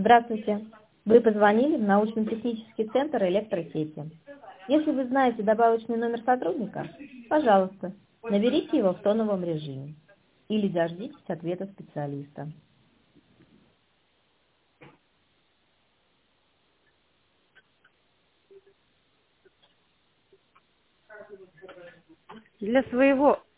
Здравствуйте. Вы позвонили в научно-технический центр электросети. Если вы знаете добавочный номер сотрудника, пожалуйста, наберите его в тоновом режиме или дождитесь ответа специалиста. Для своего